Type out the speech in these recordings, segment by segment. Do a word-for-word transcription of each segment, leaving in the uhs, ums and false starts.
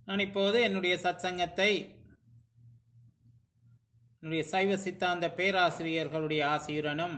நான் இப்போது என்னுடைய சத்சங்கத்தை என்னுடைய சைவ சித்தாந்த பேராசிரியர்களுடைய ஆசியுடனும்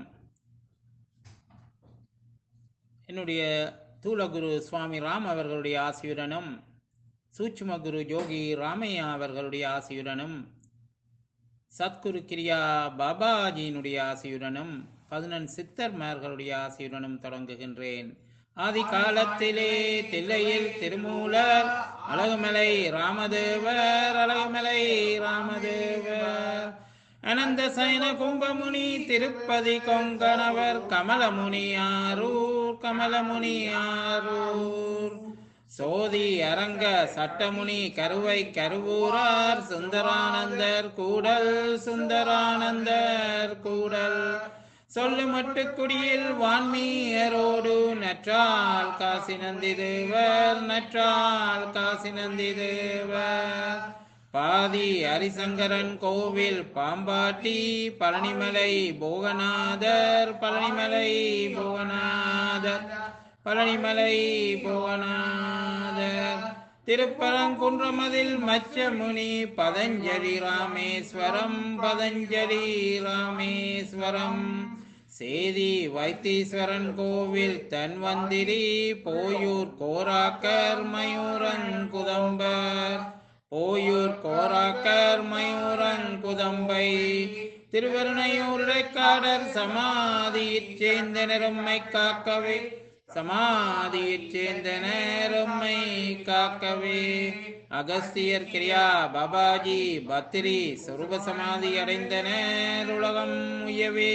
என்னுடைய தூலகுரு சுவாமி ராம் அவர்களுடைய ஆசியுடனும் சூட்சும குரு யோகி ராமையா அவர்களுடைய ஆசியுடனும் சத்குரு கிரியா பாபாஜியினுடைய ஆசியுடனும் பதினெண் சித்தர்மார்களுடைய ஆசியுடனும் தொடங்குகின்றேன். ஆதி காலத்திலே தில்லையில் திருமூலர் அழகுமலை ராமதேவர் அழகுமலை ராமதேவர் அனந்த சயன கும்பமுனி திருப்பதி கொங்கணவர் கமலமுனி ஆரூர் கமலமுனி ஆரூர் சோதி அரங்க சட்டமுனி கருவை கருவூரார் சுந்தரானந்தர் கூடல் சுந்தரானந்தர் கூடல் சொல்லு மட்டு குடியில் வான்மீயரோடு நற்றால் காசி நந்தி தேவர் நற்றால் காசி நந்தி தேவர் பாதி ஹரிசங்கரன் கோவில் பாம்பாட்டி பழனிமலை போகநாதர் பழனிமலை போகநாதர் பழனிமலை போகநாதர் திருப்பரங்குன்றமதில் மச்சமுனி பதஞ்சலி ராமேஸ்வரம் பதஞ்சலி ராமேஸ்வரம் சேதி வைத்தீஸ்வரன் கோவில் தன்வந்திரி போயூர் கோராக்கர் மயூரங்குதம்பர் போயூர் கோராக்கர் மயூரங்குதம்பை திருவருணையூர் இடைக்காடர் சமாதியிற் சேர்ந்த நிறம்மை காக்கவே சமாதியிற் சேர்ந்த நேரம்மை காக்கவே அகஸ்தியர் கிரியா பாபாஜி பத்திரி சொரூப சமாதி அடைந்த நேருலகம் உயவே.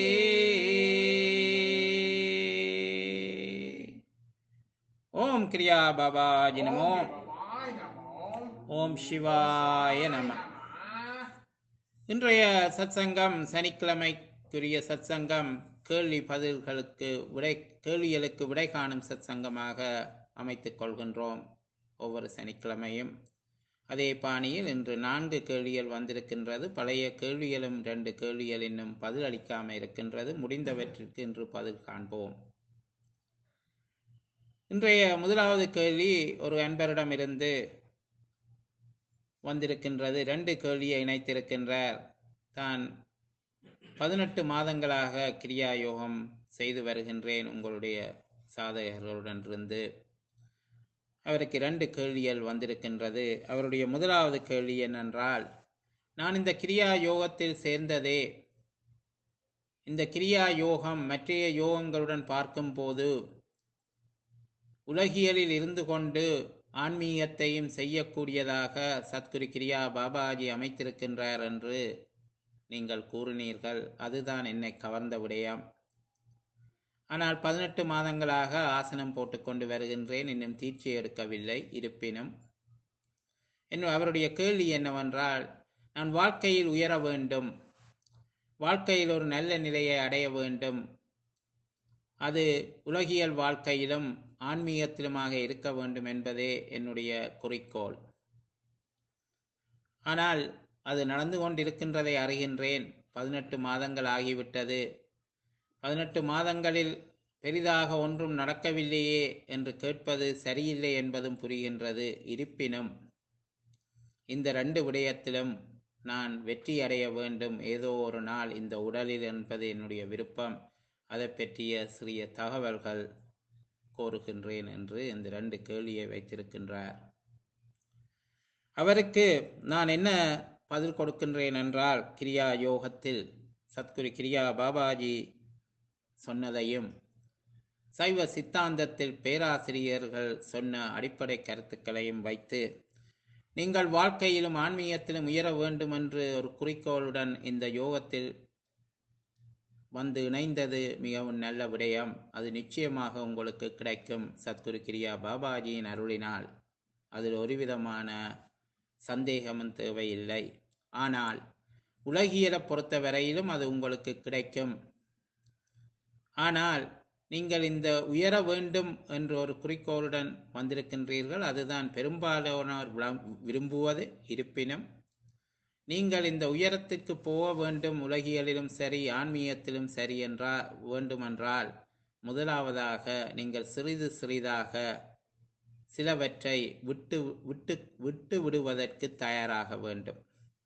ஓம் கிரியா பாபாஜி நமோ. ஓம் சிவாய நம. இன்றைய சத்சங்கம் சனிக்கிழமைக்குரிய சத்சங்கம் கேள்வி பதில்களுக்கு விடை கேள்விகளுக்கு விடை காணும் சத்சங்கமாக அமைத்துக் கொள்கின்றோம் ஒவ்வொரு சனிக்கிழமையும். அதே பாணியில் இன்று நான்கு கேள்விகள் வந்திருக்கின்றது. பழைய கேள்விகளும் ரெண்டு கேள்விகள் இன்னும் பதில் அளிக்காமல் இருக்கின்றது. முடிந்தவற்றிற்கு இன்று பதில் காண்போம். இன்றைய முதலாவது கேள்வி ஒரு அன்பரிடமிருந்து வந்திருக்கின்றது. ரெண்டு கேள்வியை இணைத்திருக்கின்றார். தான் பதினெட்டு மாதங்களாக கிரியா யோகம் செய்து வருகின்றேன் உங்களுடைய சாதகர்களுடன் இருந்து. அவருக்கு இரண்டு கேள்விகள் வந்திருக்கின்றது. அவருடைய முதலாவது கேள்வி என்னென்றால், நான் இந்த கிரியா யோகத்தில் சேர்ந்ததே, இந்த கிரியா யோகம் மற்றைய யோகங்களுடன் பார்க்கும்போது உலகியலில் இருந்து கொண்டு ஆன்மீகத்தையும் செய்யக்கூடியதாக சத்குரு கிரியா பாபாஜி அமைத்திருக்கின்றார் என்று நீங்கள் கூறினீர்கள். அதுதான் என்னை கவர்ந்த விடயம். ஆனால் பதினெட்டு மாதங்களாக ஆசனம் போட்டுக்கொண்டு வருகின்றேன், இன்னும் தீட்சை எடுக்கவில்லை. இருப்பினும் இன்னும் அவருடைய கேள்வி என்னவென்றால், நான் வாழ்க்கையில் உயர வேண்டும், வாழ்க்கையில் ஒரு நல்ல நிலையை அடைய வேண்டும், அது உலகியல் வாழ்க்கையிலும் ஆன்மீகத்திலுமாக இருக்க வேண்டும் என்பதே என்னுடைய குறிக்கோள். ஆனால் அது நடந்து கொண்டிருக்கின்றதை அறிகின்றேன். பதினெட்டு மாதங்கள் ஆகிவிட்டது. பதினெட்டு மாதங்களில் பெரிதாக ஒன்றும் நடக்கவில்லையே என்று கேட்பது சரியில்லை என்பதும் புரிகின்றது. இருப்பினும் இந்த ரெண்டு விடயத்திலும் நான் வெற்றி அடைய வேண்டும் ஏதோ ஒரு நாள் இந்த உடலில் என்பது என்னுடைய விருப்பம். அதை பற்றிய சிறிய தகவல்கள் கோருகின்றேன் என்று இந்த ரெண்டு கேள்வியை வைத்திருக்கின்றார். அவருக்கு நான் என்ன பதில் கொடுக்கின்றேன் என்றால், கிரியா யோகத்தில் சத்குரு கிரியா பாபாஜி சொன்னதையும் சைவ சித்தாந்தத்தில் பேராசிரியர்கள் சொன்ன அடிப்படை கருத்துக்களையும் வைத்து, நீங்கள் வாழ்க்கையிலும் ஆன்மீகத்திலும் உயர வேண்டும் என்று ஒரு குறிக்கோளுடன் இந்த யோகத்தில் வந்து இணைந்தது மிகவும் நல்ல விடயம். அது நிச்சயமாக உங்களுக்கு கிடைக்கும் சத்குரு கிரியா பாபாஜியின் அருளினால். அதில் ஒரு விதமான சந்தேகமும் தேவையில்லை. ஆனால் உலகியலை பொறுத்த வரையிலும் அது உங்களுக்கு கிடைக்கும். ஆனால் நீங்கள் இந்த உயர வேண்டும் என்ற ஒரு குறிக்கோளுடன் வந்திருக்கின்றீர்கள். அதுதான் பெரும்பாலானோர் விரும்புவது. இருப்பினும் நீங்கள் இந்த உயரத்திற்கு போக வேண்டும், உலகியலிலும் சரி ஆன்மீகத்திலும் சரி என்றால் வேண்டுமென்றால் முதலாவதாக நீங்கள் சிறிது சிறிதாக சிலவற்றை விட்டு விட்டு விட்டு விடுவதற்கு தயாராக வேண்டும்.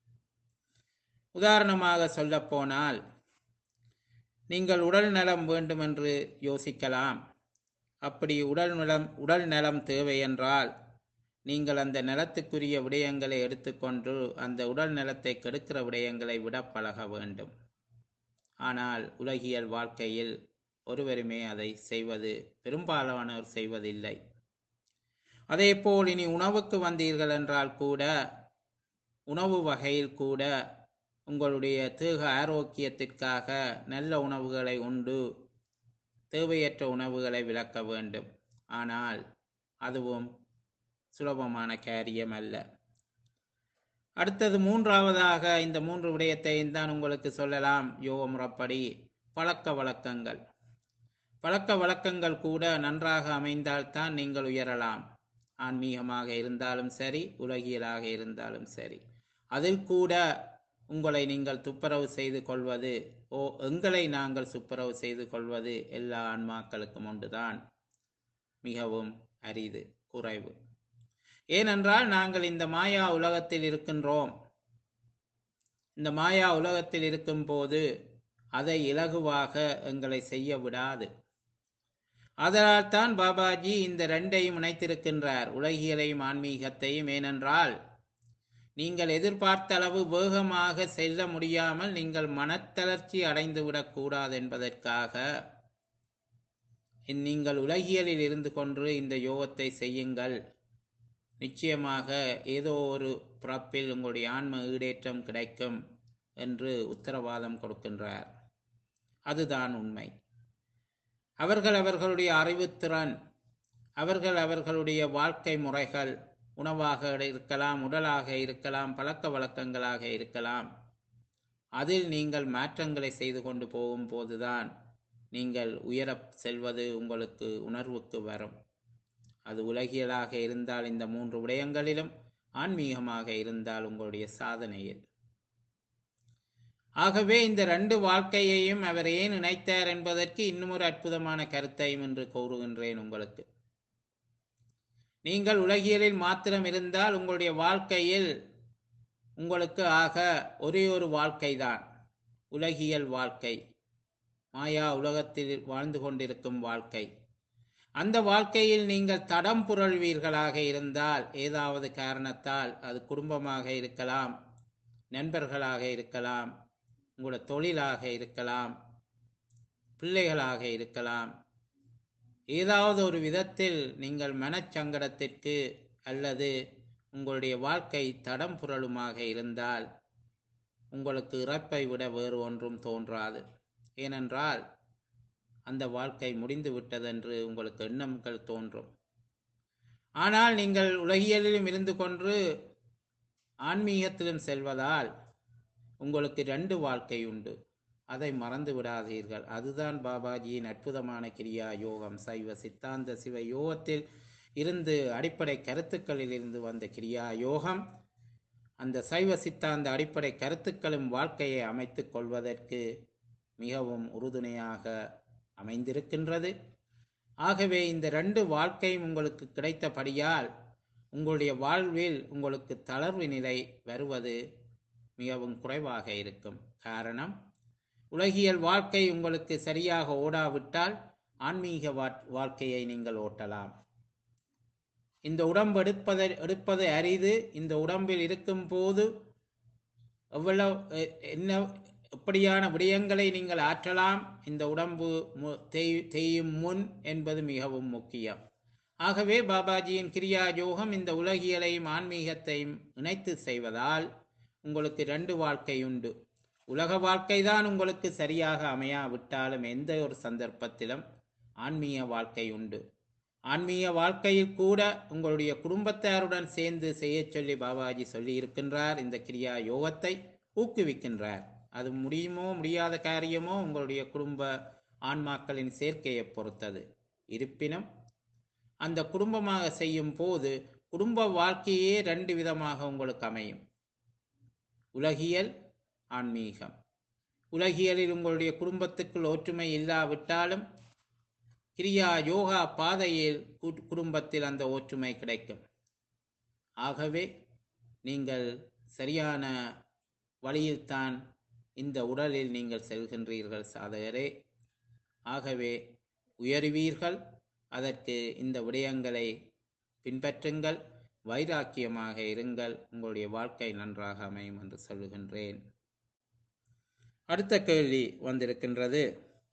உதாரணமாக சொல்லப்போனால், நீங்கள் உடல் நலம் வேண்டும் என்று யோசிக்கலாம். அப்படி உடல் நலம் உடல் நலம் தேவை என்றால் நீங்கள் அந்த நலத்துக்குரிய விடயங்களை எடுத்துக்கொண்டு அந்த உடல் நலத்தை கெடுக்கிற விடயங்களை விட பழக வேண்டும். ஆனால் உலகியல் வாழ்க்கையில் ஒருவருமே அதை செய்வது பெரும்பாலானோர் செய்வதில்லை. அதேபோல் இனி உணவுக்கு வந்தீர்கள் என்றால் கூட, உணவு வகையில் கூட உங்களுடைய தேக ஆரோக்கியத்திற்காக நல்ல உணவுகளை உண்டு தேவையற்ற உணவுகளை விலக்க வேண்டும். ஆனால் அதுவும் சுலபமான காரியம் அல்ல. அடுத்தது மூன்றாவதாக, இந்த மூன்று விடயத்தையும் தான் உங்களுக்கு சொல்லலாம். யோக முறைப்படி பழக்க வழக்கங்கள் பழக்க வழக்கங்கள் கூட நன்றாக அமைந்தால்தான் நீங்கள் உயரலாம். ஆன்மீகமாக இருந்தாலும் சரி, உலகியலாக இருந்தாலும் சரி. அதில் கூட உங்களை நீங்கள் துப்புரவு செய்து கொள்வது, ஓ எங்களை நாங்கள் துப்புரவு செய்து கொள்வது எல்லா ஆன்மாக்களுக்கும் ஒன்றுதான், மிகவும் அரிது, குறைவு. ஏனென்றால் நாங்கள் இந்த மாயா உலகத்தில் இருக்கின்றோம். இந்த மாயா உலகத்தில் இருக்கும் போது அதை இலகுவாக எங்களை செய்ய விடாது. அதனால் தான் பாபாஜி இந்த ரெண்டையும் இணைத்திருக்கின்றார், உலகியலையும் ஆன்மீகத்தையும். ஏனென்றால் நீங்கள் எதிர்பார்த்த அளவு வேகமாக செல்ல முடியாமல் நீங்கள் மனத்தளர்ச்சி அடைந்து விடக்கூடாது என்பதற்காக நீங்கள் உலகியலில் இருந்து கொண்டு இந்த யோகத்தை செய்யுங்கள். நிச்சயமாக ஏதோ ஒரு பிறப்பில் உங்களுடைய ஆன்ம ஈடேற்றம் கிடைக்கும் என்று உத்தரவாதம் கொடுக்கின்றார். அதுதான் உண்மை. அவர்கள் அவர்களுடைய அறிவுத்திறன், அவர்கள் அவர்களுடைய வாழ்க்கை முறைகள், உணவாக இருக்கலாம், உடலாக இருக்கலாம், பழக்க வழக்கங்களாக இருக்கலாம், அதில் நீங்கள் மாற்றங்களை செய்து கொண்டு போகும் போதுதான் நீங்கள் உயர செல்வது உங்களுக்கு உணர்வுக்கு வரும். அது உலகியலாக இருந்தால் இந்த மூன்று விடயங்களிலும், ஆன்மீகமாக இருந்தால் உங்களுடைய சாதனையில். ஆகவே இந்த ரெண்டு வாழ்க்கையையும் அவர் ஏன் இணைத்தார் என்பதற்கு இன்னும் ஒரு அற்புதமான கருத்தையும் என்று கூறுகின்றேன் உங்களுக்கு. நீங்கள் உலகியலில் மாத்திரம் இருந்தால் உங்களுடைய வாழ்க்கையில் உங்களுக்கு ஆக ஒரே ஒரு வாழ்க்கை தான், உலகியல் வாழ்க்கை, மாயா உலகத்தில் வாழ்ந்து கொண்டிருக்கும் வாழ்க்கை. அந்த வாழ்க்கையில் நீங்கள் தடம் புரள்வீர்களாக இருந்தால், ஏதாவது காரணத்தால், அது குடும்பமாக இருக்கலாம், நண்பர்களாக இருக்கலாம், உங்களோட தொழிலாக இருக்கலாம், பிள்ளைகளாக இருக்கலாம், ஏதாவது ஒரு விதத்தில் நீங்கள் மனச்சங்கடத்திற்கு அல்லது உங்களுடைய வாழ்க்கை தடம் புரளுமாக இருந்தால் உங்களுக்கு இறப்பை விட வேறு ஒன்றும் தோன்றாது. ஏனென்றால் அந்த வாழ்க்கை முடிந்து விட்டதென்று உங்களுக்கு எண்ணங்கள் தோன்றும். ஆனால் நீங்கள் உலகியலிலும் இருந்து கொண்டு ஆன்மீகத்திலும் செல்வதால் உங்களுக்கு ரெண்டு வாழ்க்கை உண்டு. அதை மறந்து விடாதீர்கள். அதுதான் பாபாஜியின் அற்புதமான கிரியா யோகம். சைவ சித்தாந்த சிவ யோகத்தில் இருந்து, அடிப்படை கருத்துக்களில் இருந்து வந்த கிரியா யோகம். அந்த சைவ சித்தாந்த அடிப்படை கருத்துக்களும் வாழ்க்கையை அமைத்துக் கொள்வதற்கு மிகவும் உறுதுணையாக அமைந்திருக்கின்றது. ஆகவே இந்த ரெண்டு வாழ்க்கையும் உங்களுக்கு கிடைத்தபடியால் உங்களுடைய வாழ்வில் உங்களுக்கு தளர்வு நிலை வருவது மிகவும் குறைவாக இருக்கும். காரணம், உலகியல் வாழ்க்கை உங்களுக்கு சரியாக ஓடாவிட்டால் ஆன்மீக வாழ்க்கையை நீங்கள் ஓட்டலாம். இந்த உடம்பு எடுப்பதை எடுப்பது அரிது. இந்த உடம்பில் இருக்கும் போது எவ்வளவு என்ன எப்படியான விடயங்களை நீங்கள் ஆற்றலாம், இந்த உடம்பு தேயும் முன் என்பது மிகவும் முக்கியம். ஆகவே பாபாஜியின் கிரியா யோகம் இந்த உலகியலையும் ஆன்மீகத்தையும் இணைத்து செய்வதால் உங்களுக்கு ரெண்டு வாழ்க்கை உண்டு. உலக வாழ்க்கை தான் உங்களுக்கு சரியாக அமையாவிட்டாலும் எந்த ஒரு சந்தர்ப்பத்திலும் ஆன்மீக வாழ்க்கை உண்டு. ஆன்மீக வாழ்க்கையில் கூட உங்களுடைய குடும்பத்தாருடன் சேர்ந்து செய்ய சொல்லி பாபாஜி சொல்லி இருக்கின்றார். இந்த கிரியா யோகத்தை ஊக்குவிக்கின்றார். அது முடியுமோ முடியாத காரியமோ உங்களுடைய குடும்ப ஆன்மாக்களின் சேர்க்கையை பொறுத்தது. இருப்பினும் அந்த குடும்பமாக செய்யும் போது குடும்ப வாழ்க்கையே ரெண்டு விதமாக உங்களுக்கு அமையும். உலகியல், ஆன்மீகம். உலகியலில் உங்களுடைய குடும்பத்துக்குள் ஒற்றுமை இல்லாவிட்டாலும் கிரியா யோகா பாதையில் கு- குடும்பத்தில் அந்த ஒற்றுமை கிடைக்கும். ஆகவே நீங்கள் சரியான வழியில்தான் இந்த உடலில் நீங்கள் செல்கின்றீர்கள் சாதகரே. ஆகவே உயருவீர்கள். அதற்கு இந்த விடயங்களை பின்பற்றுங்கள். வைராக்கியமாக இருங்கள். உங்களுடைய வாழ்க்கை நன்றாக அமையும் என்று சொல்லுகின்றேன். அடுத்த கேள்வி வந்திருக்கின்றது.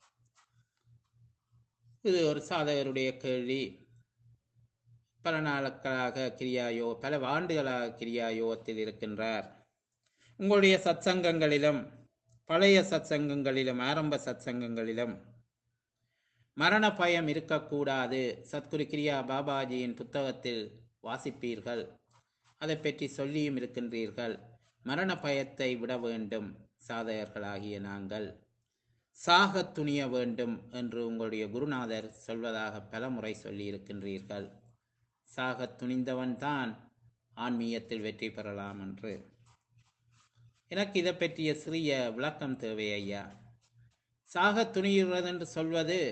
இது ஒரு சாதகருடைய கேள்வி. பல நாட்களாக கிரியாயோ பல ஆண்டுகளாக கிரியாயோகத்தில் இருக்கின்றார். உங்களுடைய சத்சங்கங்களிலும் பழைய சத்சங்கங்களிலும் ஆரம்ப சத்சங்கங்களிலும் மரண பயம் இருக்கக்கூடாது, சத்குரு கிரியா பாபாஜியின் புத்தகத்தில் வாசிப்பீர்கள். அதை பற்றி சொல்லியும் இருக்கின்றீர்கள். மரண பயத்தை விட வேண்டும். சாதகர்களாகிய நாங்கள் சாக துணிய வேண்டும் என்று உங்களுடைய குருநாதர் சொல்வதாக பல முறை சொல்லி இருக்கின்றீர்கள். சாக துணிந்தவன் தான் ஆன்மீகத்தில் வெற்றி பெறலாம் என்று. எனக்கு இதை பற்றிய சிறிய விளக்கம் தேவை ஐயா. சாக துணிகிறது என்று சொல்வது,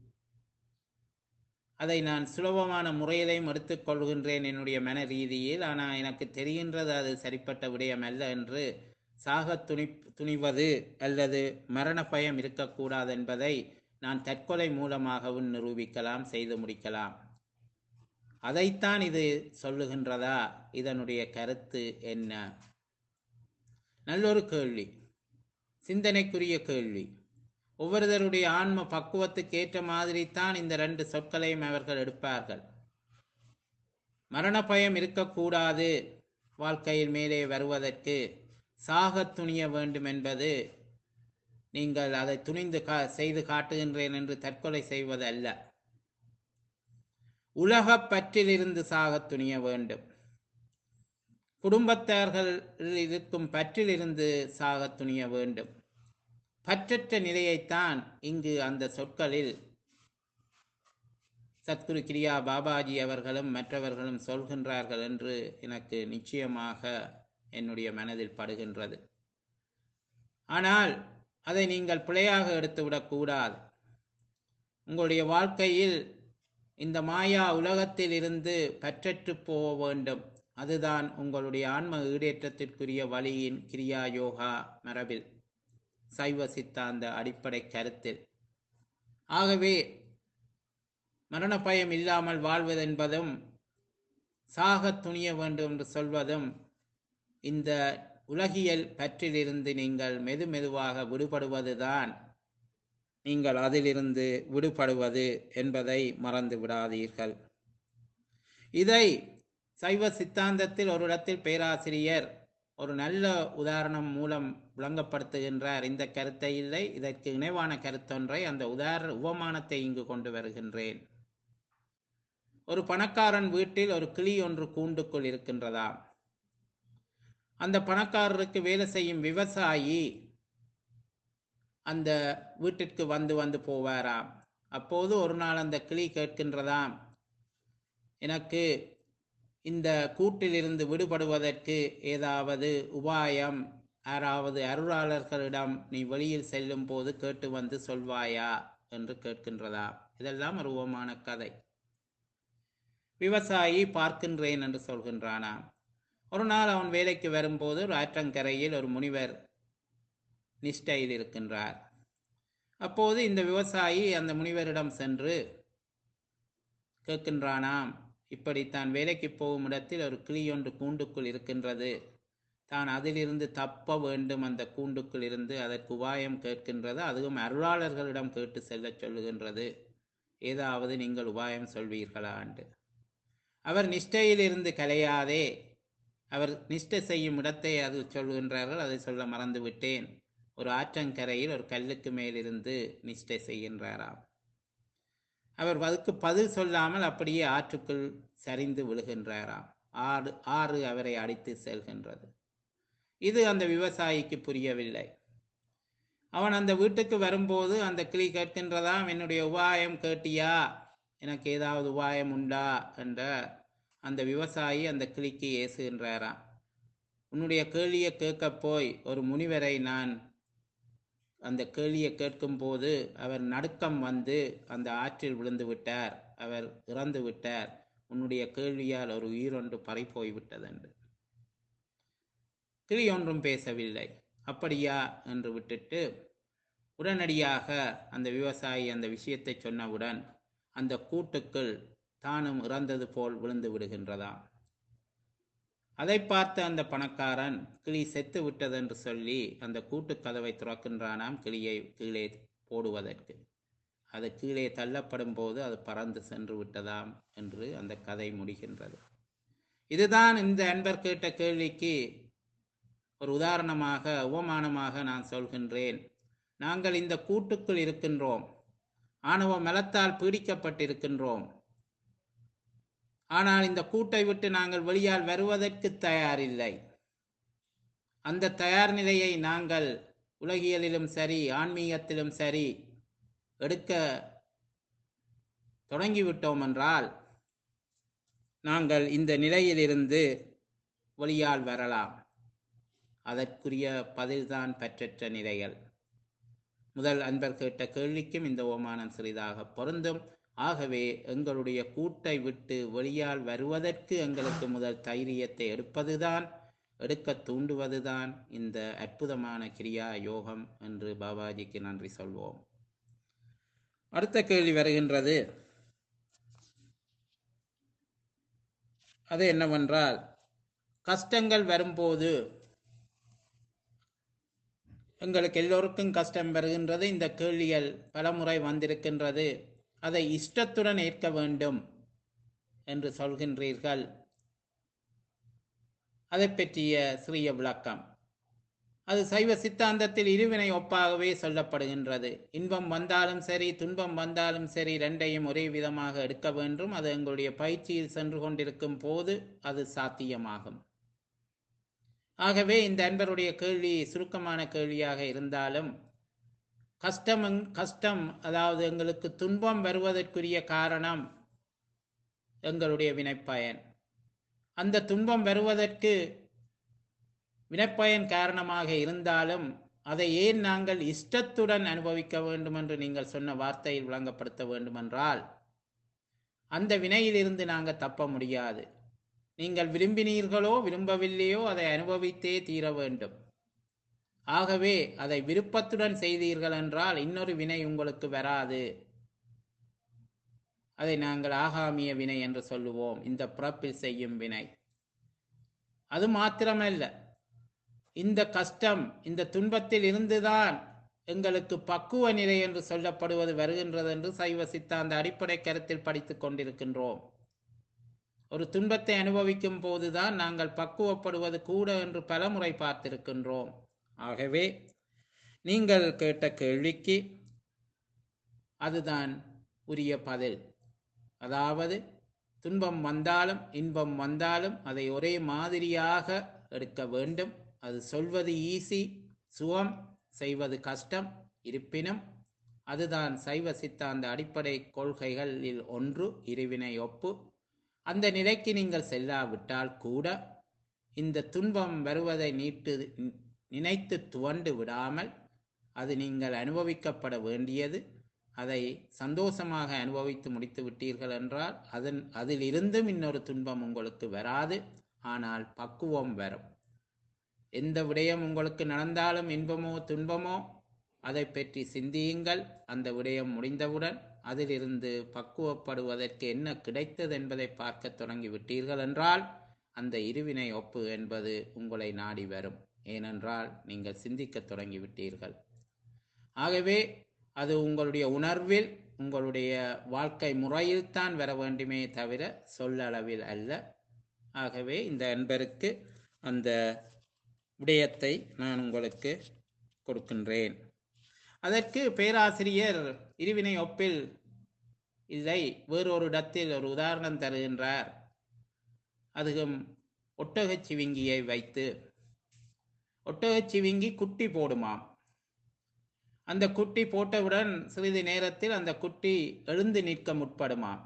அதை நான் சுலபமான முறையிலையும் எடுத்துக்கொள்கின்றேன் என்னுடைய மன ரீதியில். ஆனால் எனக்கு தெரிகின்றது அது சரிப்பட்ட விடயம் அல்ல என்று. சாக துணி துணிவது அல்லது மரண பயம் இருக்கக்கூடாது என்பதை நான் தற்கொலை மூலமாகவும் நிரூபிக்கலாம், செய்து முடிக்கலாம். அதைத்தான் இது சொல்லுகின்றதா? இதனுடைய கருத்து என்ன? நல்லொரு கேள்வி, சிந்தனைக்குரிய கேள்வி. ஒவ்வொருவருடைய ஆன்ம பக்குவத்துக்கு ஏற்ற மாதிரி தான் இந்த ரெண்டு சொற்களையும் அவர்கள் எடுப்பார்கள். மரண பயம் இருக்கக்கூடாது வாழ்க்கையில் மேலே வருவதற்கு, சாக துணிய வேண்டும் என்பது நீங்கள் அதை துணிந்து கா செய்து காட்டுகின்றேன் என்று தற்கொலை செய்வது அல்ல. உலக பற்றிலிருந்து சாக துணிய வேண்டும். குடும்பத்தார்கள் இருக்கும் பற்றிலிருந்து சாக துணிய வேண்டும். பற்றற்ற நிலையைத்தான் இங்கு அந்த சொற்களில் சத்குரு கிரியா பாபாஜி அவர்களும் மற்றவர்களும் சொல்கின்றார்கள் என்று எனக்கு நிச்சயமாக என்னுடைய மனதில் படுகின்றது. ஆனால் அதை நீங்கள் பிழையாக எடுத்துவிடக்கூடாது. உங்களுடைய வாழ்க்கையில் இந்த மாயா உலகத்தில் இருந்து பற்றற்று போக வேண்டும். அதுதான் உங்களுடைய ஆன்ம ஈடேற்றத்திற்குரிய வழியின் கிரியா யோகா மரபில், சைவ சித்தாந்த அடிப்படை கருத்தில். ஆகவே மரண பயம் இல்லாமல் வாழ்வதென்பதும் சாக துணிய வேண்டும் என்று சொல்வதும் இந்த உலகியல் பற்றிலிருந்து நீங்கள் மெது மெதுவாக விடுபடுவதுதான் நீங்கள் அதிலிருந்து விடுபடுவது என்பதை மறந்து விடாதீர்கள். இதை சைவ சித்தாந்தத்தில் ஒரு இடத்தில் பேராசிரியர் ஒரு நல்ல உதாரணம் மூலம் விளங்கப்படுத்துகின்றார். இந்த கருத்தை இல்லை, இதற்கு இணைவான கருத்தொன்றை, அந்த உதாரண உபமானத்தை இங்கு கொண்டு வருகின்றேன். ஒரு பணக்காரன் வீட்டில் ஒரு கிளி ஒன்று கூண்டுக்குள் இருக்கின்றதாம். அந்த பணக்காரருக்கு வேலை செய்யும் விவசாயி அந்த வீட்டிற்கு வந்து வந்து போவாராம். அப்போது ஒரு நாள் அந்த கிளி கேட்கின்றதாம், எனக்கு இந்த கூட்டிலிருந்து விடுபடுவதற்கு ஏதாவது உபாயம் யாராவது அருளாளர்களிடம் நீ வெளியில் செல்லும் போது கேட்டு வந்து சொல்வாயா என்று கேட்கின்றதாம். இதெல்லாம் ஒரு உபமான கதை. விவசாயி பார்க்கின்றேன் என்று சொல்கின்றானாம். ஒரு நாள் அவன் வேலைக்கு வரும்போது ஒரு ஆற்றங்கரையில் ஒரு முனிவர் நிஷ்டையில் இருக்கின்றார். அப்போது இந்த விவசாயி அந்த முனிவரிடம் சென்று கேட்கின்றானாம், இப்படி தான் வேலைக்கு போகும் இடத்தில் ஒரு கிளி ஒன்று கூண்டுக்குள் இருக்கின்றது, தான் அதிலிருந்து தப்ப வேண்டும், அந்த கூண்டுக்குள் இருந்து அதற்கு உபாயம் கேட்கின்றது, அதுவும் அருளாளர்களிடம் கேட்டு செல்ல சொல்லுகின்றது, ஏதாவது நீங்கள் உபாயம் சொல்வீர்களா என்று. அவர் நிஷ்டையில் இருந்து கலையாதே, அவர் நிஷ்டை செய்யும் இடத்தை அது சொல்கின்றார்கள், அதை சொல்ல மறந்து விட்டேன். ஒரு ஆற்றங்கரையில் ஒரு கல்லுக்கு மேலிருந்து நிஷ்டை செய்கின்றாராம். அவர் அதுக்கு பதில் சொல்லாமல் அப்படியே ஆற்றுக்குள் சரிந்து விழுகின்றாராம். ஆறு ஆறு அவரை அடித்து செல்கின்றது. இது அந்த விவசாயிக்கு புரியவில்லை. அவன் அந்த வீட்டுக்கு வரும்போது அந்த கிளி கேட்கின்றதாம், என்னுடைய உபாயம் கேட்டியா, எனக்கு ஏதாவது உபாயம் உண்டா என்ற அந்த விவசாயி அந்த கிளிக்கு ஏசுகின்றாராம். உன்னுடைய கேள்வியை கேட்க போய் ஒரு முனிவரை நான் அந்த கேள்வியை கேட்கும் போது அவர் நடுக்கம் வந்து அந்த ஆற்றில் விழுந்து விட்டார், அவர் இறந்து விட்டார், உன்னுடைய கேள்வியால் ஒரு உயிரொன்று பறிபோய் விட்டதென்று. கிளி ஒன்றும் பேசவில்லை. அப்படியா என்று விட்டுட்டு உடனடியாக அந்த விவசாயி அந்த விஷயத்தை சொன்னவுடன் அந்த கூட்டுக்குள் தானும் இறந்தது போல் விழுந்து விடுகின்றதாம். அதை பார்த்த அந்த பணக்காரன் கிளி செத்து விட்டதென்று சொல்லி அந்த கூட்டு கதவை துறக்கின்றானாம் கிளியை கீழே போடுவதற்கு. அது கீழே தள்ளப்படும் போது அது பறந்து சென்று விட்டதாம் என்று அந்த கதை முடிகின்றது. இதுதான் இந்த அன்பர் கேட்ட கேள்விக்கு ஒரு உதாரணமாக, உபமானமாக நான் சொல்கின்றேன். நாங்கள் இந்த கூட்டுக்குள் இருக்கின்றோம், ஆணவ மலத்தால் பீடிக்கப்பட்டிருக்கின்றோம். ஆனால் இந்த கூட்டை விட்டு நாங்கள் வெளியால் வருவதற்கு தயாரில்லை. அந்த தயார் நிலையை நாங்கள் உலகியலிலும் சரி ஆன்மீகத்திலும் சரி எடுக்க தொடங்கிவிட்டோம் என்றால் நாங்கள் இந்த நிலையிலிருந்து வெளியால் வரலாம். அதற்குரிய பதில்தான் பற்றற்ற நிலைகள். முதல் அன்பர் கேட்ட கேள்விக்கும் இந்த ஓமானம் சிறிதாக பொருந்தும். ஆகவே எங்களுடைய கூட்டை விட்டு வெளியால் வருவதற்கு எங்களுக்கு முதல் தைரியத்தை எடுப்பதுதான், எடுக்க தூண்டுவதுதான் இந்த அற்புதமான கிரியா யோகம் என்று பாபாஜிக்கு நன்றி சொல்வோம். அடுத்த கேள்வி வருகின்றது. அது என்னவென்றால், கஷ்டங்கள் வரும்போது எங்களுக்கு எல்லோருக்கும் கஷ்டம் வருகின்றது. இந்த கேள்விகள் பலமுறை வந்திருக்கின்றது. அதை இஷ்டத்துடன் ஏற்க வேண்டும் என்று சொல்கின்றீர்கள். அதை பற்றிய சிறிய விளக்கம். அது சைவ சித்தாந்தத்தில் இருவினை ஒப்பாகவே சொல்லப்படுகின்றது. இன்பம் வந்தாலும் சரி துன்பம் வந்தாலும் சரி ரெண்டையும் ஒரே விதமாக எடுக்க வேண்டும். அது எங்களுடைய பயிற்சியில் சென்று கொண்டிருக்கும் போது அது சாத்தியமாகும். ஆகவே இந்த அன்பருடைய கேள்வி சுருக்கமான கேள்வியாக இருந்தாலும் கஷ்டம் கஷ்டம் அதாவது எங்களுக்கு துன்பம் வருவதற்குரிய காரணம் எங்களுடைய வினைப்பயன். அந்த துன்பம் வருவதற்கு வினைப்பயன் காரணமாக இருந்தாலும் அதை ஏன் நாங்கள் இஷ்டத்துடன் அனுபவிக்க வேண்டும் என்று நீங்கள் சொன்ன வார்த்தையில் விளங்கப்படுத்த வேண்டுமென்றால், அந்த வினையிலிருந்து நாங்கள் தப்ப முடியாது. நீங்கள் விரும்பினீர்களோ விரும்பவில்லையோ அதை அனுபவித்தே தீர வேண்டும். ஆகவே அதை விருப்பத்துடன் செய்தீர்கள் என்றால் இன்னொரு வினை உங்களுக்கு வராது. அதை நாங்கள் ஆகாமிய வினை என்று சொல்லுவோம், இந்த பிறப்பில் செய்யும் வினை. அது மாத்திரமல்ல, இந்த கஷ்டம் இந்த துன்பத்தில் இருந்துதான் எங்களுக்கு பக்குவ நிலை என்று சொல்லப்படுவது வருகின்றது என்று சைவ சித்தாந்த அடிப்படை கருத்தில் படித்துக் கொண்டிருக்கின்றோம். ஒரு துன்பத்தை அனுபவிக்கும் போதுதான் நாங்கள் பக்குவப்படுவது கூட என்று பலமுறை பார்த்திருக்கின்றோம். ஆகவே நீங்கள் கேட்ட கேள்விக்கு அதுதான் உரிய பதில். அதாவது துன்பம் வந்தாலும் இன்பம் வந்தாலும் அதை ஒரே மாதிரியாக எடுக்க வேண்டும். அது சொல்வது ஈஸி, சுகம், செய்வது கஷ்டம். இருப்பினும் அதுதான் சைவ சித்தாந்த அடிப்படை கொள்கைகளில் ஒன்று, இருவினை ஒப்பு. அந்த நிலைக்கு நீங்கள் செல்லாவிட்டால் கூட இந்த துன்பம் வருவதை நீட்டு நினைத்து துவண்டு விடாமல் அது நீங்கள் அனுபவிக்கப்பட வேண்டியது. அதை சந்தோஷமாக அனுபவித்து முடித்து விட்டீர்கள் என்றால் அதன் அதிலிருந்தும் இன்னொரு துன்பம் உங்களுக்கு வராது. ஆனால் பக்குவம் வரும். எந்த விடயம் உங்களுக்கு நடந்தாலும் இன்பமோ துன்பமோ அதை பற்றி சிந்தியுங்கள். அந்த விடயம் முடிந்தவுடன் அதிலிருந்து பக்குவப்படுவதற்கு என்ன கிடைத்தது என்பதை பார்க்க தொடங்கி விட்டீர்கள் என்றால் அந்த இருவினை ஒப்பு என்பது உங்களை நாடி வரும். ஏனென்றால் நீங்கள் சிந்திக்க தொடங்கி விட்டீர்கள். ஆகவே அது உங்களுடைய உணர்வில் உங்களுடைய வாழ்க்கை முறையில் தான் வர வேண்டுமே தவிர சொல்லளவில் அல்ல. ஆகவே இந்த அன்பருக்கு அந்த விடயத்தை நான் உங்களுக்கு கொடுக்கின்றேன். அதற்கு பேராசிரியர் இருவினை ஒப்பில் இதை வேறொரு இடத்தில் ஒரு உதாரணம் தருகின்றார். அதுவும் ஒட்டகச்சிவிங்கியை வைத்து, ஒட்டகச்சிவிங்கி குட்டி போடுமாம். அந்த குட்டி போட்டவுடன் சிறிது நேரத்தில் அந்த குட்டி எழுந்து நிற்க முற்படுமாம்.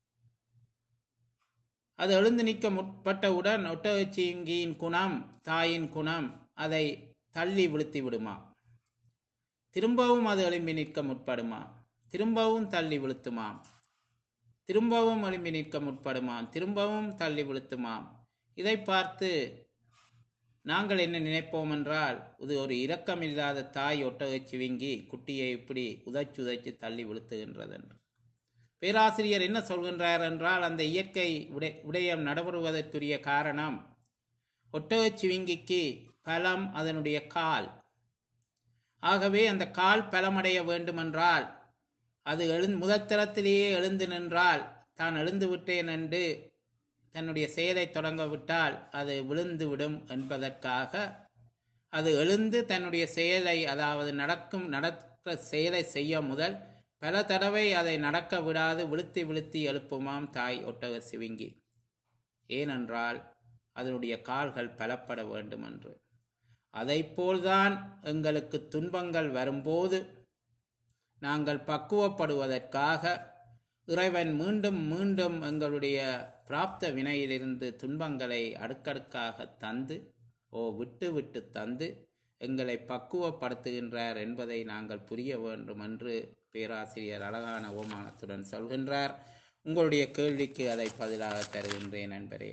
அது எழுந்து நிற்க முற்பட்டவுடன் ஒட்டகச்சிவிங்கியின் குணம், தாயின் குணம் அதை தள்ளி விழுத்தி விடுமா. திரும்பவும் அது எழும்பி நிற்க முற்படுமாம், திரும்பவும் தள்ளி விழுத்துமாம், திரும்பவும் எழும்பி நிற்க முற்படுமாம், திரும்பவும் தள்ளி விழுத்துமாம். இதை பார்த்து நாங்கள் என்ன நினைப்போம் என்றால், இது ஒரு இரக்கமில்லாத தாய் ஒட்டகை சிவிங்கி குட்டியை இப்படி உதைச்சு உதைச்சு தள்ளி விழுத்துகின்றது என்று. பேராசிரியர் என்ன சொல்கின்றார் என்றால், அந்த இயற்கை உடை விடயம் நடைபெறுவதற்குரிய காரணம், ஒட்டகை சிவிங்கிக்கு பலம் அதனுடைய கால். ஆகவே அந்த கால் பலமடைய வேண்டுமென்றால் அது எழு முதற்தரத்திலேயே எழுந்து நின்றால், தான் எழுந்து விட்டேன் என்று தன்னுடைய செயலை தொடங்க விட்டால் அது விழுந்து விடும் என்பதற்காக அது எழுந்து தன்னுடைய செயலை, அதாவது நடக்கும் நடக்க செயலை செய்ய முதல் பல தடவை அதை நடக்க விடாது விழுத்தி விழுத்தி எழுப்புமாம் தாய் ஒட்டக சிவிங்கி. ஏனென்றால் அதனுடைய கால்கள் பலப்பட வேண்டும் என்று. அதை போல்தான் எங்களுக்கு துன்பங்கள் வரும்போது நாங்கள் பக்குவப்படுவதற்காக இறைவன் மீண்டும் மீண்டும் எங்களுடைய பிராப்த வினையிலிருந்து துன்பங்களை அடுக்கடுக்காக தந்து, ஓ விட்டு விட்டு தந்து எங்களை பக்குவப்படுத்துகின்றார் என்பதை நாங்கள் புரிய வேண்டும் என்று பேராசிரியர் அழகான ஓமானத்துடன் சொல்கின்றார். உங்களுடைய கேள்விக்கு அதை பதிலாக தருகின்றேன் நண்பரே.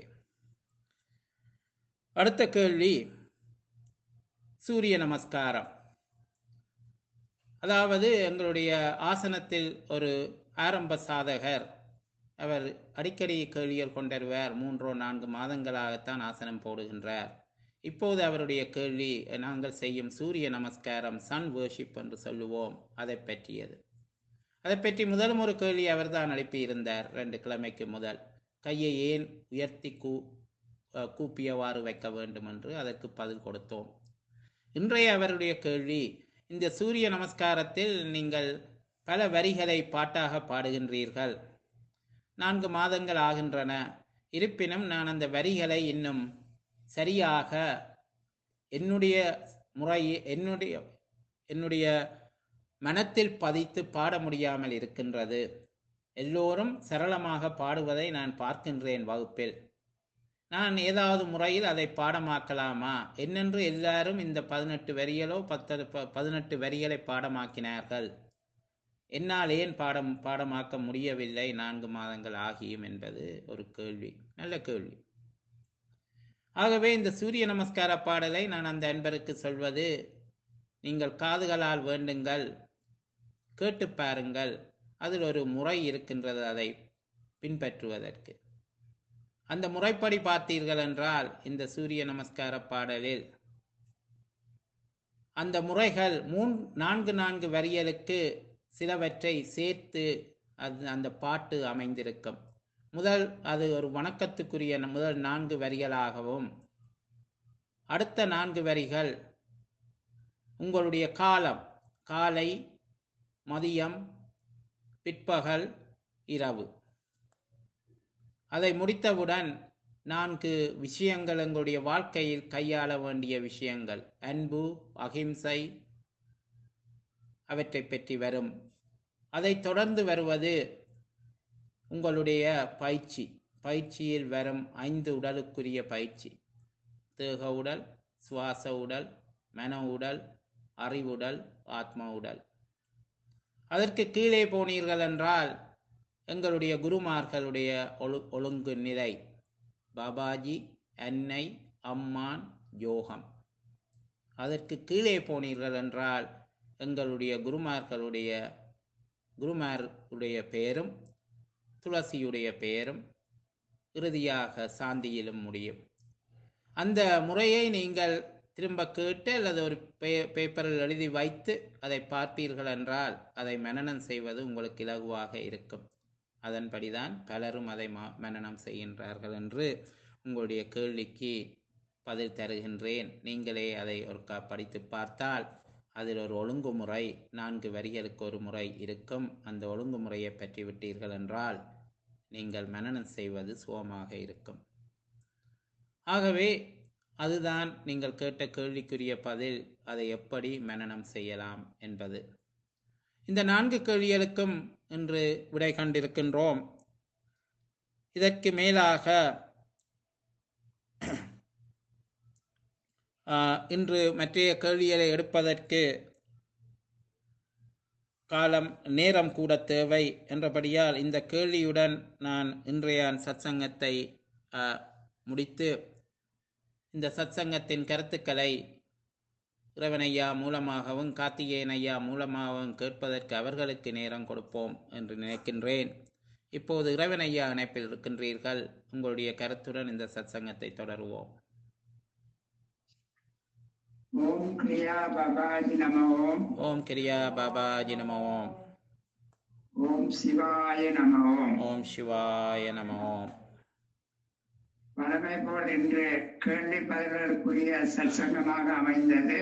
அடுத்த கேள்வி சூரிய நமஸ்காரம். அதாவது எங்களுடைய ஆசனத்தில் ஒரு ஆரம்ப சாதகர், அவர் அடிக்கடி கேள்விகள் கொண்டருவார். மூன்றோ நான்கு மாதங்களாகத்தான் ஆசனம் போடுகின்றார். இப்போது அவருடைய கேள்வி, நாங்கள் செய்யும் சூரிய நமஸ்காரம் சன் வேர்ஷிப் என்று சொல்லுவோம், அதை பற்றியது. அதை பற்றி முதலும் ஒரு கேள்வி அவர் தான் அனுப்பியிருந்தார் ரெண்டு கிழமைக்கு முதல். கையை ஏன் உயர்த்தி கூ கூப்பியவாறு வைக்க வேண்டும் என்று அதற்கு பதில் கொடுத்தோம். இன்றைய அவருடைய கேள்வி, இந்த சூரிய நமஸ்காரத்தில் நீங்கள் பல வரிகளை பாட்டாக பாடுகின்றீர்கள், நான்கு மாதங்கள் ஆகின்றன, இருப்பினும் நான் அந்த வரிகளை இன்னும் சரியாக என்னுடைய முறை என்னுடைய என்னுடைய மனத்தில் பதித்து பாட முடியாமல் இருக்கின்றது. எல்லோரும் சரளமாக பாடுவதை நான் பார்க்கின்றேன் வகுப்பில். நான் ஏதாவது முறையில் அதை பாடமாக்கலாமா என்னென்று எல்லாரும் இந்த பதினெட்டு வரிகளோ பத்து பதினெட்டு வரிகளை பாடமாக்கினார்கள். என்னால் ஏன் பாடம் பாடமாக்க முடியவில்லை நான்கு மாதங்கள் ஆகியும் என்பது ஒரு கேள்வி, நல்ல கேள்வி. ஆகவே இந்த சூரிய நமஸ்கார பாடலை நான் அந்த அன்பருக்கு சொல்வது, நீங்கள் காதுகளால் வேண்டுங்கள், கேட்டு பாருங்கள், அதில் ஒரு முறை இருக்கின்றது அதை பின்பற்றுவதற்கு. அந்த முறைப்படி பார்த்தீர்கள் என்றால் இந்த சூரிய நமஸ்கார பாடலில் அந்த முறைகள் மூன் நான்கு நான்கு வரிகளுக்கு சிலவற்றை சேர்த்து அது அந்த பாட்டு அமைந்திருக்கும். முதல் அது ஒரு வணக்கத்துக்குரிய முதல் நான்கு வரிகளாகவும், அடுத்த நான்கு வரிகள் உங்களுடைய காலம், காலை, மதியம், பிற்பகல், இரவு. அதை முடித்தவுடன் நான்கு விஷயங்கள் எங்களுடைய வாழ்க்கையில் கையாள வேண்டிய விஷயங்கள், அன்பு, அகிம்சை, அவற்றை பற்றி வரும். அதை தொடர்ந்து வருவது உங்களுடைய பயிற்சி, பயிற்சியில் வரும் ஐந்து உடலுக்குரிய பயிற்சி, தேக உடல், சுவாச உடல், மன உடல், அறிவுடல், ஆத்ம உடல். அதற்கு கீழே போனீர்கள் என்றால் எங்களுடைய குருமார்களுடைய ஒழு ஒழுங்கு நிலை, பாபாஜி, அன்னை, அம்மான், யோகம். அதற்கு கீழே போனீர்கள் என்றால் எங்களுடைய குருமார்களுடைய குருமாருடைய பெயரும் துளசியுடைய பெயரும் இறுதியாக சாந்தியிலும் முடியும். அந்த முறையை நீங்கள் திரும்ப கேட்டு அல்லது ஒரு பே பேப்பரில் எழுதி வைத்து அதை பார்ப்பீர்கள் என்றால் அதை மனனம் செய்வது உங்களுக்கு இலகுவாக இருக்கும். அதன்படிதான் பலரும் அதை மனனம் செய்கின்றார்கள் என்று உங்களுடைய கேள்விக்கு பதில் தருகின்றேன். நீங்களே அதை ஒருக்கா படித்து பார்த்தால் அதில் ஒரு ஒழுங்குமுறை, நான்கு வரிகளுக்கு ஒரு முறை இருக்கும். அந்த ஒழுங்குமுறையை பற்றி விட்டீர்கள் என்றால் நீங்கள் மனனம் செய்வது சுகமாக இருக்கும். ஆகவே அதுதான் நீங்கள் கேட்ட கேள்விக்குரிய பதில், அதை எப்படி மனனம் செய்யலாம் என்பது. இந்த நான்கு கேள்விகளுக்கும் இன்று விடை கண்டிருக்கின்றோம். இதற்கு மேலாக இன்று மற்றைய கேள்விகளை எடுப்பதற்கு காலம் நேரம் கூட தேவை என்றபடியால் இந்த கேள்வியுடன் நான் இன்றைய சத்சங்கத்தை அஹ், முடித்து இந்த சத்சங்கத்தின் கருத்துக்களை இறைவனையா மூலமாகவும் கார்த்திகேயன் ஐயா மூலமாகவும் கேட்பதற்கு அவர்களுக்கு நேரம் கொடுப்போம் என்று நினைக்கின்றேன். இப்போது இறைவனையா இணைப்பில் இருக்கின்றீர்கள். உங்களுடைய கருத்துடன் இந்த சத்சங்கத்தை தொடருவோம். ஓம் கிரியா பாபாஜி நம ஓம். ஓம் கிரியா பாபாஜி நம ஓம். ஓம் சிவாய நம ஓம். ஓம் சிவாய நம ஓம். வழமை போல் இன்று கேள்வி பதில்களுக்குரிய சற்சங்கமாக அமைந்தது.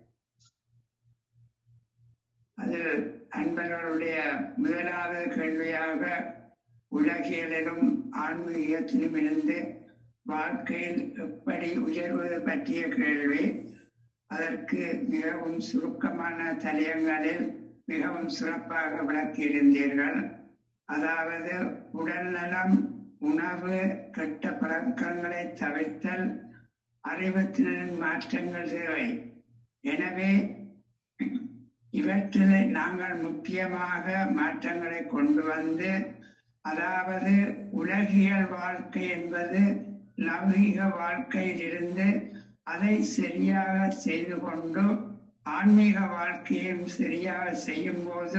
அதில் அன்பர்களுடைய முதலாவது கேள்வியாக உலகியலிலும் ஆன்மீகத்திலும் இருந்து வாழ்க்கையில் எப்படி உயர்வது பற்றிய கேள்வி. அதற்கு மிகவும் சுருக்கமான தலையங்களில் மிகவும் சிறப்பாக விளக்கியிருந்தீர்கள். அதாவது உடல் நலம், உணவு, கெட்ட பழக்கங்களை தவிர்த்தல், அறிவுத்திறன் மாற்றங்கள் தேவை. எனவே இவற்றில் நாங்கள் முக்கியமாக மாற்றங்களை கொண்டு வந்து, அதாவது உலகியல் வாழ்க்கை என்பது லௌகிக வாழ்க்கையில் இருந்து அதை சரியாக செய்து கொண்டு ஆன்மீக வாழ்க்கையும் சரியாக செய்யும் போது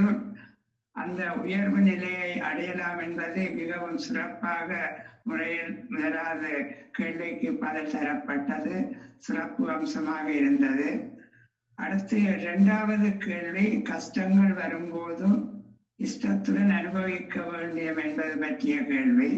அந்த உயர்வு நிலையை அடையலாம் என்பது மிகவும் சிறப்பாக முறையில் முதலாவது கேள்விக்கு பதில் தரப்பட்டது. சிறப்பு அம்சமாக இருந்தது. அடுத்து இரண்டாவது கேள்வி, கஷ்டங்கள் வரும்போதும் இஷ்டத்துடன் அனுபவிக்க வேண்டும் என்பது பற்றிய கேள்வி.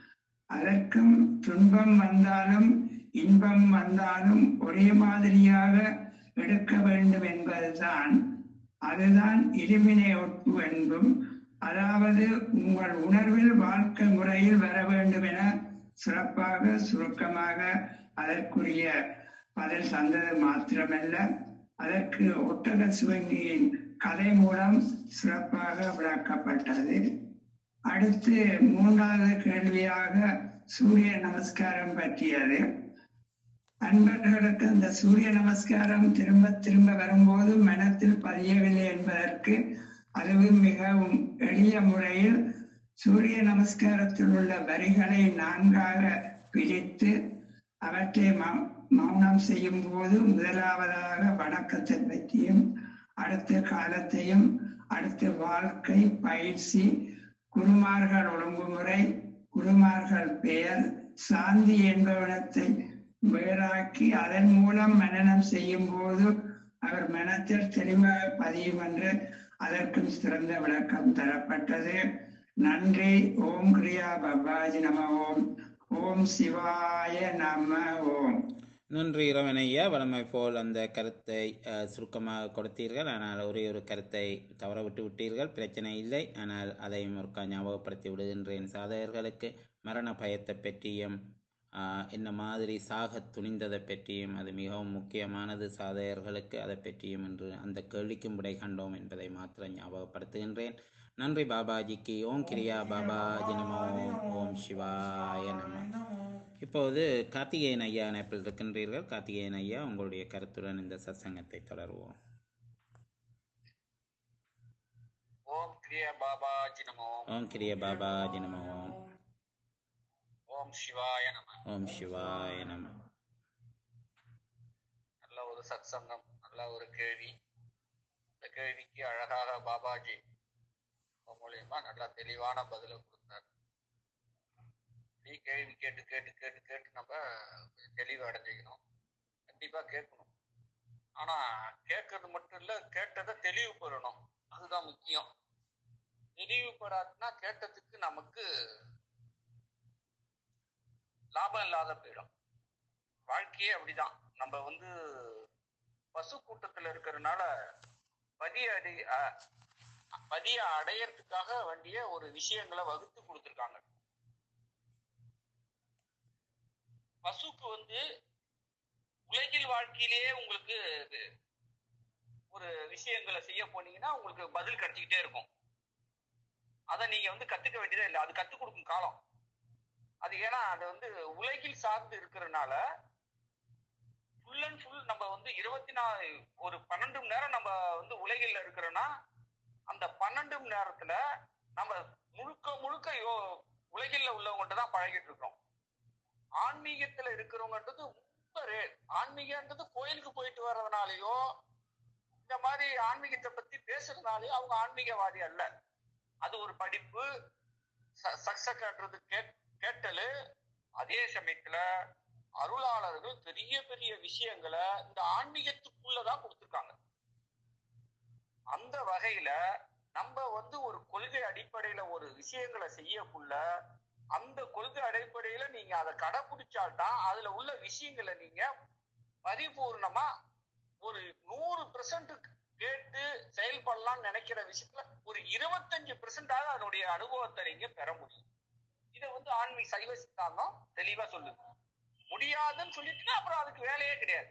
அதற்கும் துன்பம் வந்தாலும் இன்பம் வந்தாலும் ஒரே மாதிரியாக எடுக்க வேண்டும் என்பதுதான். அதுதான் இருவினை ஒப்பு என்பும், அதாவது உங்கள் உணர்வில் வாழ்க்கை முறையில் வர வேண்டும் என சிறப்பாக சுருக்கமாக அதற்குரிய பதில் தந்தது மாத்திரமல்ல, அதற்கு ஒட்டக சிவங்கியின் கதை மூலம் சிறப்பாக விளக்கப்பட்டது. அடுத்து மூன்றாவது கேள்வியாக சூரிய நமஸ்காரம் பற்றியது. அன்பர்களுக்கு அந்த சூரிய நமஸ்காரம் திரும்ப திரும்ப வரும்போது மனத்தில் பதியவில்லை என்பதற்கு அதுவும் மிகவும் எளிய முறையில் சூரிய நமஸ்காரத்தில் உள்ள வரிகளை நான்காக பிரித்து அவற்றை மௌனம் செய்யும் போது முதலாவதாக வணக்கத்தை பற்றியும், அடுத்த காலத்தையும், அடுத்த வாழ்க்கை பயிற்சி, குருமார்கள் ஒழுங்குமுறை, குருமார்கள் பெயர், சாந்தி என்பவனத்தை வேறாக்கி அதன் மூலம் மனனம் செய்யும் போது அவர் மனத்தில் தெளிவாக பதியும் என்று அதற்கும் சிறந்த விளக்கம் தரப்பட்டது. நன்றி. ஓம் கிரியா பாபாஜி நம ஓம். ஓம் சிவாய நம ஓம். நன்றி இறைவனையா. வளமை போல் அந்த கருத்தை சுருக்கமாக கொடுத்தீர்கள். ஆனால் ஒரே ஒரு கருத்தை தவற விட்டு விட்டீர்கள். பிரச்சனை இல்லை. ஆனால் அதையும் ஒரு ஞாபகப்படுத்தி விடுகின்றேன். சாதகர்களுக்கு மரண பயத்தை பற்றியும் என்ன மாதிரி சாக துணிந்ததை பற்றியும் அது மிகவும் முக்கியமானது சாதகர்களுக்கு. அதை பற்றியும் என்று அந்த கேள்விக்கும் விடை கண்டோம் என்பதை மாத்திரம் ஞாபகப்படுத்துகின்றேன். நன்றி பாபாஜிக்கு. ஓம் கிரியா பாபாஜி நமோ. ஓம் சிவாய நம. இப்போது கார்த்திகேயன் ஐயா இணைப்பில் இருக்கின்றீர்கள். கார்த்திகேயன் ஐயா, உங்களுடைய கருத்துடன் இந்த சத்சங்கத்தை தொடருவோம். ஓம் கிரியா பாபாஜி நமோ. ஓம் கிரியா பாபாஜி நமோ. ஓம் சிவாய நம. ஓம் சிவாய நம. நல்ல ஒரு சத்சங்கம், நல்ல ஒரு கேள்வி. இந்த கேள்விக்கு அழகாக பாபாஜி மூலியமா நல்லா தெளிவான பதில கொடுத்தார். நீ கேள்வி கேட்டு கேட்டு கேட்டு கேட்டு நம்ம தெளிவு அடைஞ்சிக்கணும். கண்டிப்பா கேட்கணும். ஆனா கேட்கறது மட்டும் இல்ல, கேட்டதை தெளிவு பெறணும். அதுதான் முக்கியம். தெளிவு பெறாதுன்னா கேட்டதுக்கு நமக்கு லாபம் இல்லாத போயிடும். வாழ்க்கையே அப்படிதான். நம்ம வந்து பசு கூட்டத்துல இருக்கிறதுனால பதிய அடி பதிய அடையறதுக்காக வேண்டிய ஒரு விஷயங்களை வகுத்து கொடுத்துருக்காங்க. பசுக்கு வந்து உலகில் வாழ்க்கையிலேயே உங்களுக்கு ஒரு விஷயங்களை செய்ய போனீங்கன்னா உங்களுக்கு பதில் கிடைச்சிக்கிட்டே இருக்கும். அதை நீங்க வந்து கத்துக்க வேண்டியதே இல்லை. அது கத்துக் கொடுக்கும் காலம் அது. ஏன்னா அது வந்து உலகில் சார்ந்து இருக்கிறதுனால ஃபுல் அண்ட் ஃபுல் நம்ம வந்து இருபத்தி நாலு ஒரு பன்னெண்டு மணி நேரம் நம்ம வந்து உலகில் இருக்கிறோம்னா அந்த பன்னெண்டு மணி நேரத்துல நம்ம முழுக்க முழுக்க யோ உலகில் உள்ளவங்கள்ட்ட தான் பழகிட்டு இருக்கோம். ஆன்மீகத்துல இருக்கிறவங்கன்றது ரொம்ப ரேர். ஆன்மீகன்றது கோயிலுக்கு போயிட்டு வர்றதுனாலயோ இந்த மாதிரி ஆன்மீகத்தை பத்தி பேசுறதுனாலயோ அவங்க ஆன்மீகவாதி அல்ல. அது ஒரு படிப்பு, சக்சஸ்ன்றது கேட்டலு. அதே சமயத்துல அருளாளர்கள் பெரிய பெரிய விஷயங்களை இந்த ஆன்மீகத்துக்குள்ளதான் கொடுத்துருக்காங்க. அந்த வகையில நம்ம வந்து ஒரு கொள்கை அடிப்படையில ஒரு விஷயங்களை செய்யக்குள்ள அந்த கொள்கை அடிப்படையில நீங்க அதை கடைபிடிச்சால்தான் அதுல உள்ள விஷயங்களை நீங்க பரிபூர்ணமா ஒரு நூறு பெர்சன்ட் கேட்டு செயல்படலாம்னு நினைக்கிற விஷயத்துல ஒரு இருபத்தஞ்சு பெர்சென்டாக அதனுடைய அனுபவத்தை நீங்க பெற முடியும். இதை வந்து ஆன்மீக சைவ சித்தாந்தம் தெளிவா சொல்லுது. முடியாதுன்னு சொல்லிட்டுன்னா அப்புறம் அதுக்கு வேலையே கிடையாது.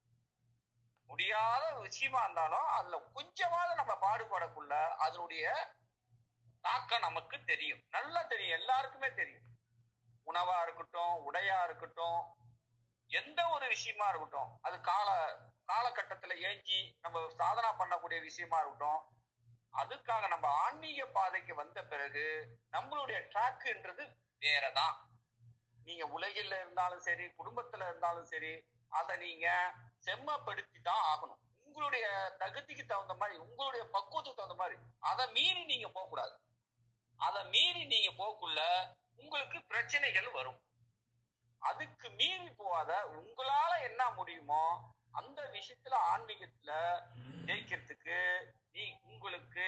முடியாத விஷயமா இருந்தாலும் அதுல கொஞ்சமாவது நம்ம பாடுபடக்குள்ள அதனுடைய தாக்கம் நமக்கு தெரியும், நல்லா தெரியும், எல்லாருக்குமே தெரியும். உணவா இருக்கட்டும், உடையா இருக்கட்டும், எந்த ஒரு விஷயமா இருக்கட்டும், அது கால காலகட்டத்துல ஏஞ்சி நம்ம சாதனா பண்ணக்கூடிய விஷயமா இருக்கட்டும், அதுக்காக நம்ம ஆன்மீக பாதைக்கு வந்த பிறகு நம்மளுடைய ட்ராக்ன்றது வேறதான். நீங்க உலகில இருந்தாலும் சரி, குடும்பத்துல இருந்தாலும் சரி, அதை நீங்க செம்மப்படுத்தி தான் ஆகணும். உங்களுடைய தகுதிக்கு தகுந்த மாதிரி, உங்களுடைய பக்குவத்துக்கு தகுந்த மாதிரி. அதை மீறி நீங்க போக கூடாது. அதை மீறி நீங்க போக்குள்ள உங்களுக்கு பிரச்சனைகள் வரும். அதுக்கு மீறி போகாத உங்களால என்ன முடியுமோ அந்த விஷயத்துல ஆன்மீகத்துல ஜெயிக்கிறதுக்கு நீ உங்களுக்கு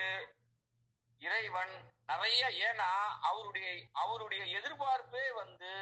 இறைவன் நிறைய, ஏன்னா அவருடைய அவருடைய எதிர்பார்ப்பே வந்து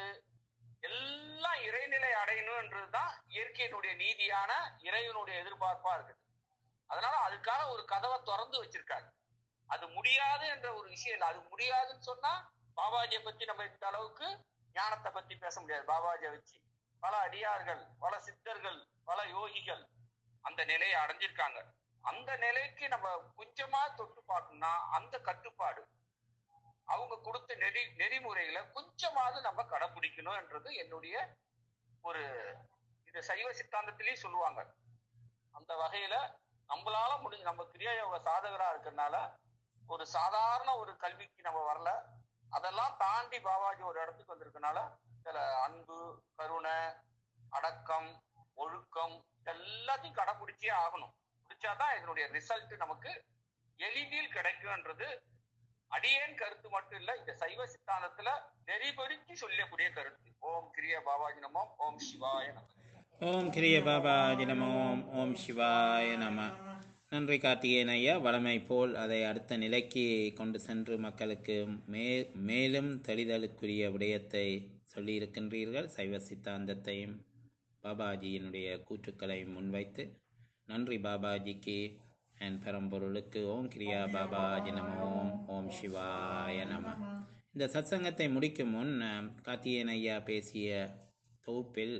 எல்லாம் இறைநிலை அடையணும்ன்றதுதான் இயற்கையினுடைய நீதியான இறைவனுடைய எதிர்பார்ப்பா இருக்குது. அதனால அதுக்காக ஒரு கதவை திறந்து வச்சிருக்காரு. அது முடியாது என்ற ஒரு விஷயம் இல்லை. அது முடியாதுன்னு சொன்னா பாபாஜியை பத்தி நம்ம இந்த அளவுக்கு ஞானத்தை பத்தி பேச முடியாது. பாபாஜியை வச்சு பல அடியார்கள், பல சித்தர்கள், பல யோகிகள் அந்த நிலையை அடைஞ்சிருக்காங்க. அந்த நிலைக்கு நம்ம கொஞ்சமா தொட்டு பார்க்கணும்னா அந்த கட்டுப்பாடு அவங்க கொடுத்த நெறி நெறிமுறைகளை கொஞ்சமாவது நம்ம கடைபிடிக்கணும் என்றது என்னுடைய ஒரு இது சைவ சித்தாந்தத்திலேயே சொல்லுவாங்க. அந்த வகையில நம்மளால முடிஞ்ச, நம்ம கிரியா யோக சாதகரா இருக்கிறதுனால ஒரு சாதாரண ஒரு கல்விக்கு நம்ம வரல. அதெல்லாம் தாண்டி பாபாஜி ஒரு இடத்துக்கு வந்திருக்கனால சில அன்பு, கருணை, அடக்கம், ஒழுக்கம் எல்லாத்தையும் கடைபிடிச்சே ஆகணும். பிடிச்சாதான் இதனுடைய ரிசல்ட் நமக்கு எளிதில் கிடைக்கும்ன்றது அடியேன் கருத்து மட்டும் இல்ல, இந்த சைவ சித்தாந்தத்துல நெறிபடுத்தி சொல்லக்கூடிய கருத்து. ஓம் கிரிய பாபாஜி நமோ. ஓம் சிவாய நம. ஓம் கிரிய பாபாஜி நமோ. ஓம் சிவாய நம. நன்றி கார்த்திகேயன் ஐயா. வளமை போல் அதை அடுத்த நிலைக்கு கொண்டு சென்று மக்களுக்கு மே மேலும் தெளிதலுக்குரிய விடயத்தை சொல்லியிருக்கின்றீர்கள். சைவ சித்தாந்தத்தையும் பாபாஜியினுடைய கூற்றுக்களையும் முன்வைத்து நன்றி பாபாஜிக்கு என் பரம்பொருளுக்கு. ஓம் கிரியா பாபாஜி நம. ஓம் ஓம் சிவாய நம. இந்த சத்சங்கத்தை முடிக்கும் முன் கார்த்திகேயன் ஐயா பேசிய தொகுப்பில்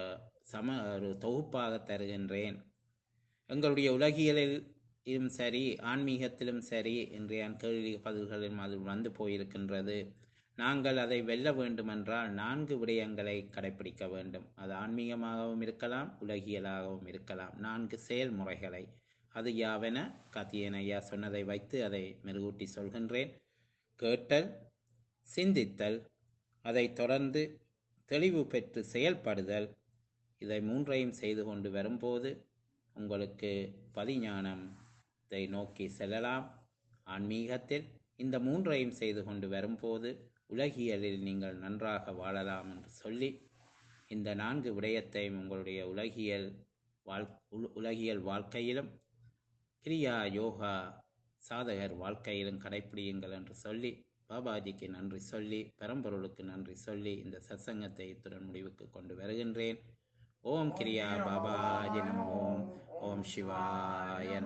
சம ஒரு தொகுப்பாக தருகின்றேன். எங்களுடைய உலகியலிலும் சரி, ஆன்மீகத்திலும் சரி, இன்றைய கேள்வி பதில்களிலும் அது வந்து போயிருக்கின்றது. நாங்கள் அதை வெல்ல வேண்டுமென்றால் நான்கு விடயங்களை கடைபிடிக்க வேண்டும். அது ஆன்மீகமாகவும் இருக்கலாம், உலகியலாகவும் இருக்கலாம். நான்கு செயல்முறைகளை. அது யாவென கார்த்திகேயன் ஐயா சொன்னதை வைத்து அதை மெருகூட்டி சொல்கின்றேன். கேட்டல், சிந்தித்தல், அதை தொடர்ந்து தெளிவு பெற்று செயல்படுதல். இதை மூன்றையும் செய்து கொண்டு வரும்போது உங்களுக்கு பதிஞானத்தை நோக்கி செல்லலாம். ஆன்மீகத்தில் இந்த மூன்றையும் செய்து கொண்டு வரும்போது உலகியலில் நீங்கள் நன்றாக வாழலாம் என்று சொல்லி, இந்த நான்கு விடயத்தையும் உங்களுடைய உலகியல் வாழ் உலகியல் வாழ்க்கையிலும் கிரியா யோகா சாதகர் வாழ்க்கையிலும் கடைப்பிடியுங்கள் என்று சொல்லி, பாபாஜிக்கு நன்றி சொல்லி, பரம்பொருளுக்கு நன்றி சொல்லி இந்த சத்சங்கத்தை இத்துடன் முடிவுக்கு கொண்டு வருகின்றேன். ஓம் கிரியா பாபாஜி நமோ. ஓம் சிவாய